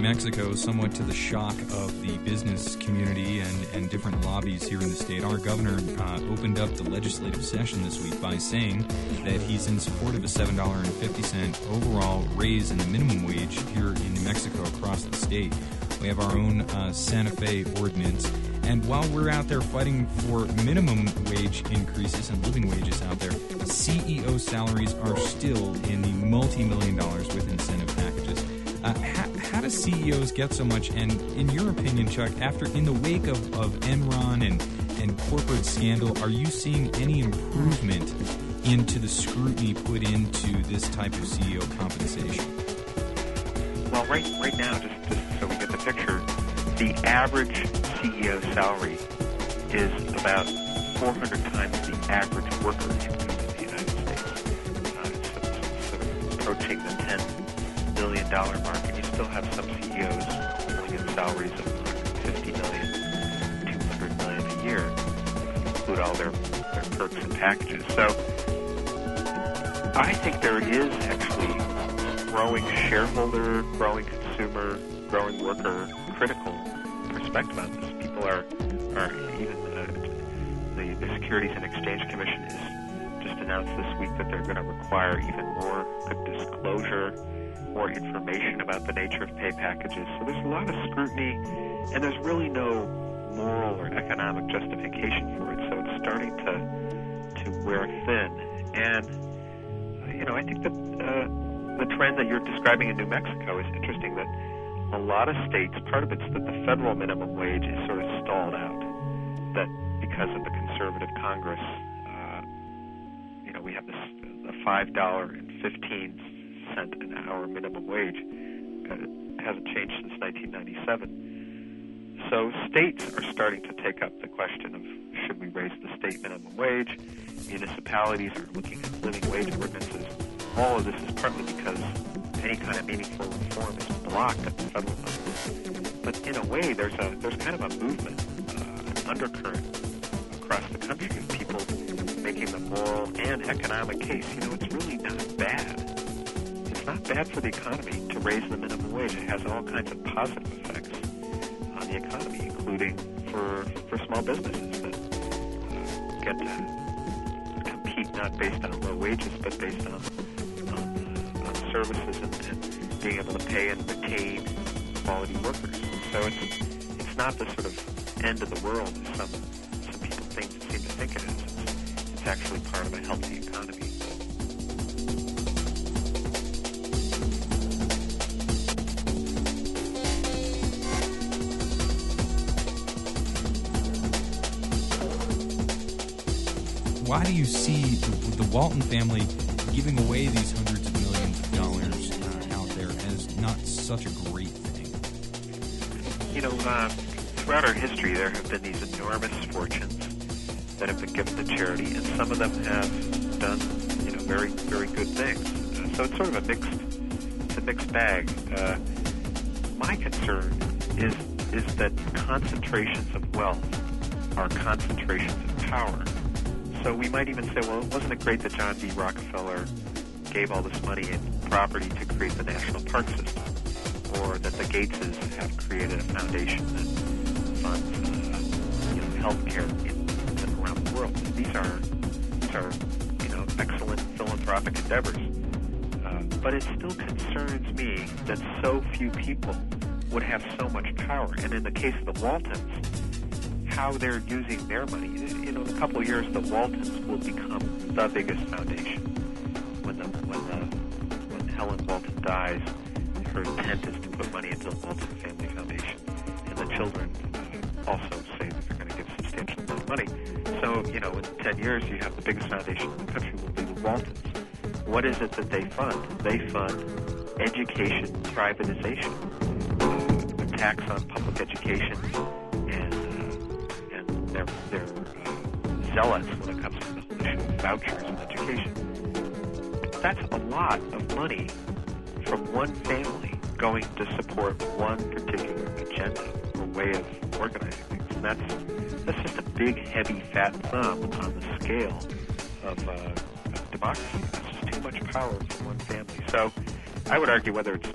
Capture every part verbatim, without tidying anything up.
Mexico, somewhat to the shock of the business community and, and different lobbies here in the state, our governor uh, opened up the legislative session this week by saying that he's in support of a seven dollars and fifty cents overall raise in the minimum wage here in New Mexico across the state. We have our own uh, Santa Fe ordinance. And while we're out there fighting for minimum wage increases and living wages out there, C E O salaries are still in the multi-million dollars with incentive packages. Uh, how, how do C E Os get so much? And in your opinion, Chuck, after in the wake of, of Enron and, and corporate scandal, are you seeing any improvement into the scrutiny put into this type of C E O compensation? Well, right right now, just, just so we get the picture, the average C E O salary is about four hundred times the average worker income in the United States. Uh, it's sort of approaching the ten billion dollars mark, and you still have some C E Os pulling in salaries of one hundred fifty million dollars, two hundred million dollars a year, include all their, their perks and packages. So I think there is actually growing shareholder, growing consumer, growing worker critical perspective on this. People are, are even uh, the, the Securities and Exchange Commission has just announced this week that they're going to require even more disclosure, more information about the nature of pay packages. So there's a lot of scrutiny, and there's really no moral or economic justification for it. So it's starting to to wear thin. And uh, you know, I think that uh, the trend that you're describing in New Mexico is interesting. That a lot of states, part of it's that the federal minimum wage is sort of stalled out. That because of the conservative Congress, uh, you know, we have this the five dollars and fifteen cents an hour minimum wage. Uh, hasn't changed since nineteen ninety-seven. So states are starting to take up the question of should we raise the state minimum wage? Municipalities are looking at living wage ordinances. All of this is partly because any kind of meaningful reform is blocked at the federal level. But in a way, there's a there's kind of a movement, uh, an undercurrent across the country of people making the moral and economic case. You know, it's really not bad. It's not bad for the economy to raise the minimum wage. It has all kinds of positive effects on the economy, including for for small businesses that uh, get to compete not based on low wages, but based on services and, and being able to pay and retain quality workers. So it's it's not the sort of end of the world as some some people think, seem to think it is. It's, it's actually part of a healthy economy. Why do you see the, the Walton family giving away these hundreds of millions of dollars uh, out there as not such a great thing? You know, uh, throughout our history, there have been these enormous fortunes that have been given to charity, and some of them have done, you know, very, very good things. Uh, so it's sort of a mixed, it's a mixed bag. Uh, my concern is is that concentrations of wealth are concentrations of power. So we might even say, well, wasn't it great that John D. Rockefeller gave all this money and property to create the national park system, or that the Gateses have created a foundation that funds, uh, you know, healthcare in, in around the world. These are, these are, you know, excellent philanthropic endeavors. Uh, but it still concerns me that so few people would have so much power. And in the case of the Waltons, how they're using their money. You know, in a couple of years, the Waltons will become the biggest foundation. When the when the when Helen Walton dies, her intent is to put money into the Walton Family Foundation, and the children uh, also say that they're going to give substantial amount of money. So, you know, in ten years, you have the biggest foundation in the country will be the Waltons. What is it that they fund? They fund education privatization, uh, a tax on public education. They're, they're uh, zealots when it comes to the whole issue of vouchers in education. That's a lot of money from one family going to support one particular agenda or way of organizing things. And that's, that's just a big, heavy, fat thumb on the scale of, uh, of democracy. That's just too much power for one family. So I would argue whether it's, you know,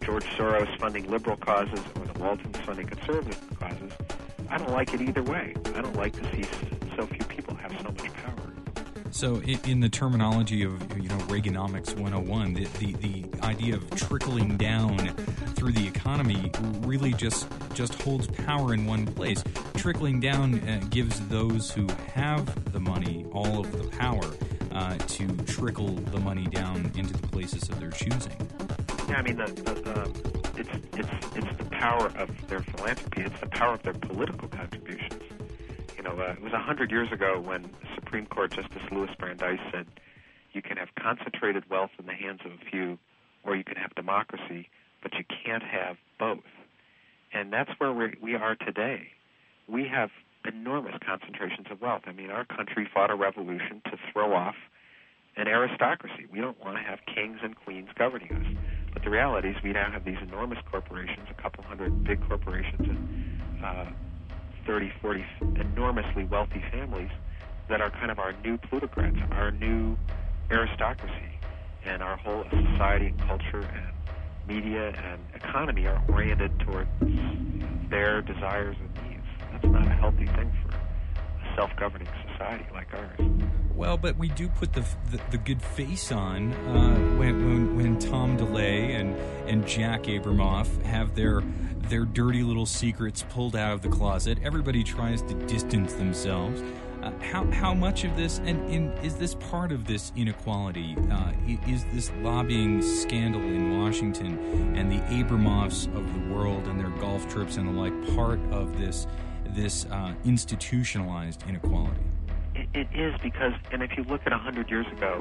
George Soros funding liberal causes or the Waltons funding conservative causes, I don't like it either way. I don't like to see so few people have so much power. So in, in the terminology of, you know, Reaganomics one oh one, the, the, the idea of trickling down through the economy really just just holds power in one place. Trickling down uh, gives those who have the money all of the power uh, to trickle the money down into the places of their choosing. Yeah, I mean, the, the, um, it's it's it's the power of their philanthropy. It's the power of their political contributions. You know, uh, it was a hundred years ago when Supreme Court Justice Louis Brandeis said, "You can have concentrated wealth in the hands of a few, or you can have democracy, but you can't have both." And that's where we we are today. We have enormous concentrations of wealth. I mean, our country fought a revolution to throw off an aristocracy. We don't want to have kings and queens governing us. But the reality is we now have these enormous corporations, a couple hundred big corporations, and uh, thirty, forty enormously wealthy families that are kind of our new plutocrats, our new aristocracy. And our whole society and culture and media and economy are oriented toward their desires and needs. That's not a healthy thing for a self-governing society like ours. Well, but we do put the the, the good face on uh, when, when when Tom DeLay and, and Jack Abramoff have their their dirty little secrets pulled out of the closet. Everybody tries to distance themselves. Uh, how how much of this, and, and is this part of this inequality? Uh, is this lobbying scandal in Washington and the Abramoffs of the world and their golf trips and the like part of this this uh, institutionalized inequality? It, it is because, and if you look at a hundred years ago,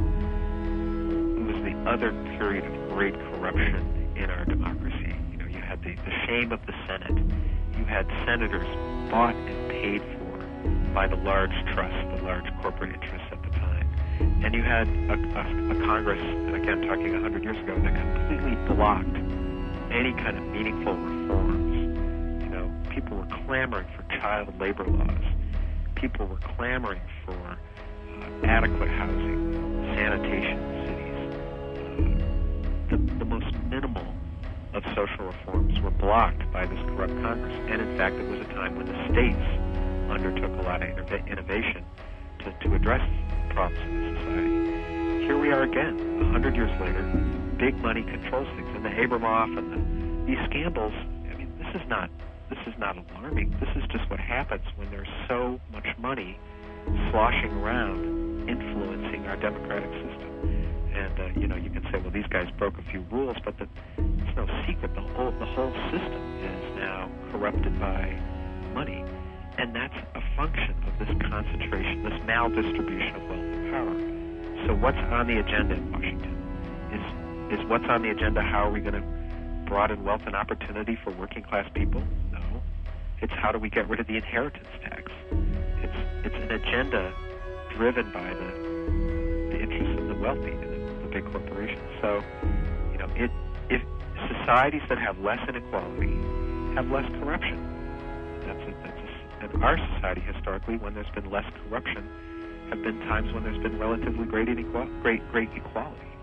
it was the other period of great corruption in our democracy. You know, you had the, the shame of the Senate. You had senators bought and paid for by the large trusts, the large corporate interests at the time. And you had a, a, a Congress, and again talking a hundred years ago, that completely blocked any kind of meaningful reforms. You know, people were clamoring for child labor laws. People were clamoring for uh, adequate housing, sanitation in cities. Uh, the, the most minimal of social reforms were blocked by this corrupt Congress. And in fact, it was a time when the states undertook a lot of innov- innovation to, to address problems in the society. Here we are again, a hundred years later. Big money controls things, and the Abramoff and the, these scandals. I mean, this is not this is not alarming. This is just what happens when there's so much money sloshing around, influencing our democratic system. And uh, you know, you can say, well, these guys broke a few rules, but the, it's no secret. The whole the whole system is now corrupted by money. And that's a function of this concentration, this maldistribution of wealth and power. So what's on the agenda in Washington? Is is what's on the agenda, how are we going to broaden wealth and opportunity for working class people? No. It's how do we get rid of the inheritance tax? It's it's an agenda driven by the the interests of the wealthy and the, the big corporations. So, you know, it if societies that have less inequality have less corruption. That's a, that's a In our society, historically, when there's been less corruption, have been times when there's been relatively great inequality, great, great equality.